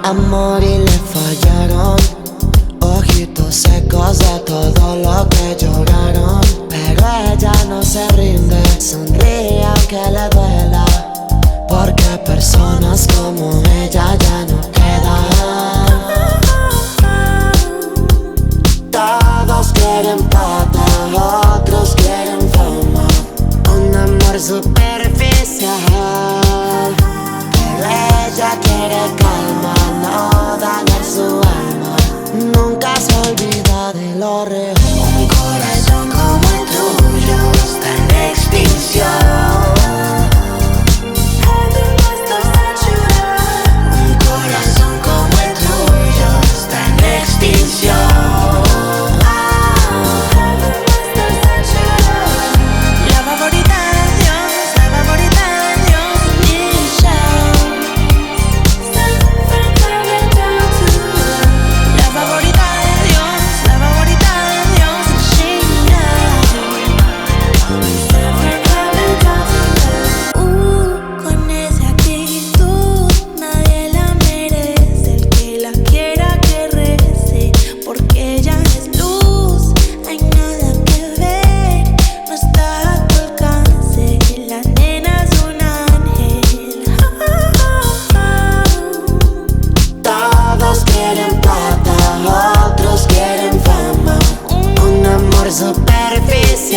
amor y le fallaron. Ojitos secos de todo lo que lloraron. Pero ella no se rinde, sonríe aunque le duela, porque personas como ella ya no quedan. Todos quieren plata, otros quieren fama, un amor superficial. Pero ella quiere calma, no dañar su alma, nunca se olvida de lo real. Un corazón como el tuyo está en extinción. Un corazón como el tuyo está en extinción. La favorita de Dios, Michelle. La favorita de Dios, Sheila. Con esa actitud nadie la merece. El que la quiera que rece, porque ella es luz, hay nada que ver, no está a tu alcance. La nena es un ángel. Todos quieren plata, otros quieren fama, un amor superficial.